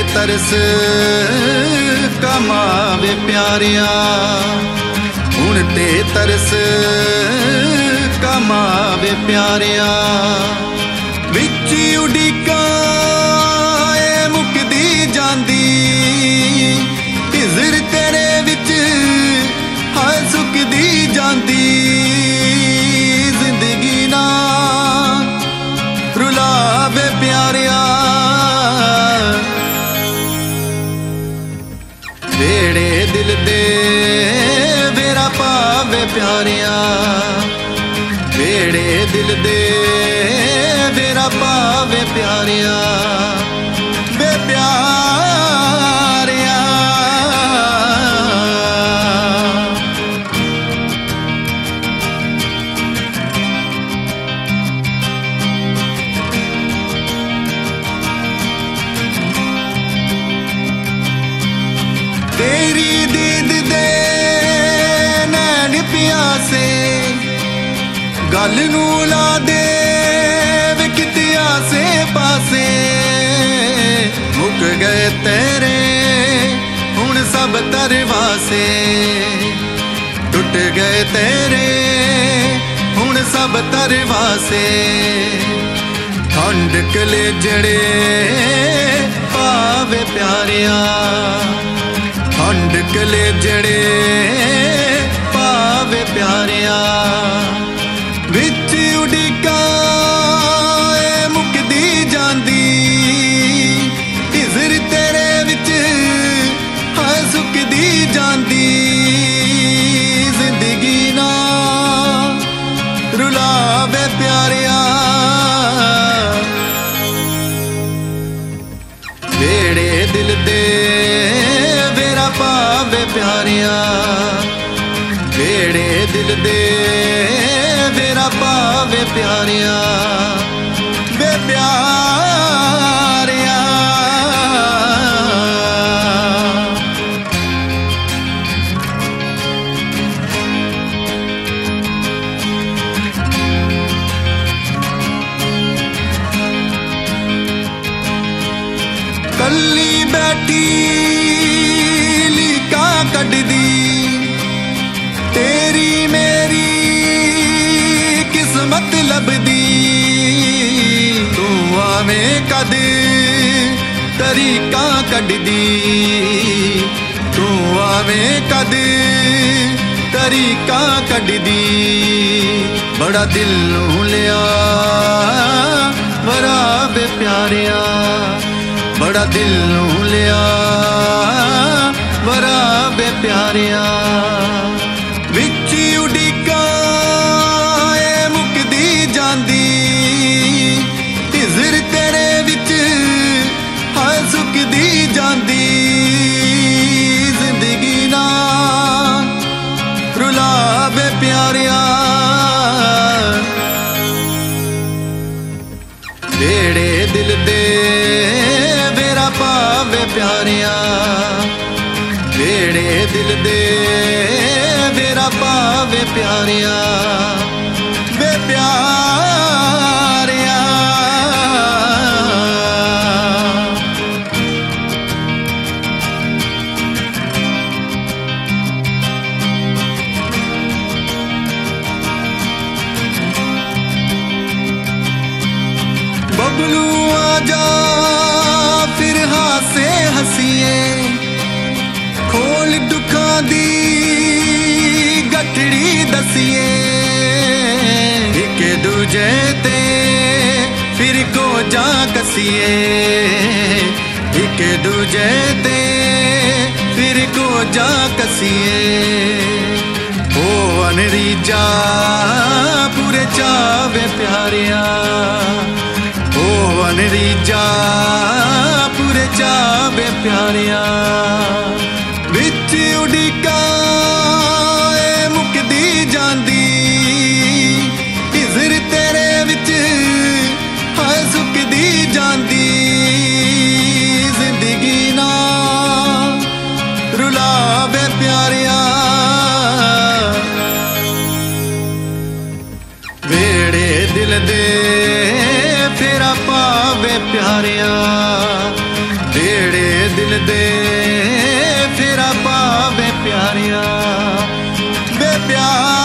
तरस कमावे प्यारिया, हुण ते तरस कमावे प्यारिया। विच उड़ीका मुकदी जांदी, हिजर तेरे विच हाय सुकदी जांदी। जिंदगी ना रुलावे प्यारिया, वेड़े दिल दे वेरा पावे प्यारिया, वेड़े दिल दे वेरा पावे प्यारिया, वे प्यारिया। तेरी दीद दे नैन प्यासे, गल नू ला दे किते आसे पासे। मुक गए तेरे हुण सब तरवासे, टुट गए तेरे हुण सब तरवासे। ठंड कलेजड़े पावे प्यारिया, ठंड कलेजड़े पावे प्यारिया। विच उड़ीका मुकदी जांदी, हिजर तेरे विच हाय सुकदी जांदी। जिंदगी ना रुलावे प्यारिया, वेड़े दिल दे वेरा पावे प्यारिया, वेड़े दिल दे वेरा पावे प्यारिया, वे प्यारिया। कल्ली बैठी लीका कड्डी, तेरी मेरी किस्मत लभदी। तू आवे कद तरीका कड्डी, तू आवे कद तरीका कड्डी। बड़ा दिल नू लिया वरावे प्यारिया, बड़ा दिल नू लिया वरावे प्यारिया। विच उड़ीका मुकदी जांदी, हिजर तेरे विच हाय सुकदी जांदी। जिंदगी ना रुलावे प्यारिया, वेड़े दिल दे वेरा पावे प्यारिया, वेड़े दिल दे वेरा पावे प्यारिया, वे प्यारिया। बबलू आजा फिर हासे हसीए, खोल दुखा दी गठड़ी दसीए। एक दूजे ते फिर को जा कसीए, एक दूजे ते फिर को जा कसीए। ओ अनरीजा पूरे चावे प्यारिया, ओ अनरीजा पूरे चावे प्यारिया। विच उड़ीका मुकदी जांदी, हिजर तेरे विच हाय सुकदी जांदी। जिंदगी ना रुलावे प्यारिया, वेड़े दिल दे फेरा पावे प्यारिया, ਜਿਹੜੇ ਦਿਲ ਦੇ ਫੇਰਾ ਪਾਵੇ ਪਿਆਰਿਆ ਵੇ ਪਿਆਰ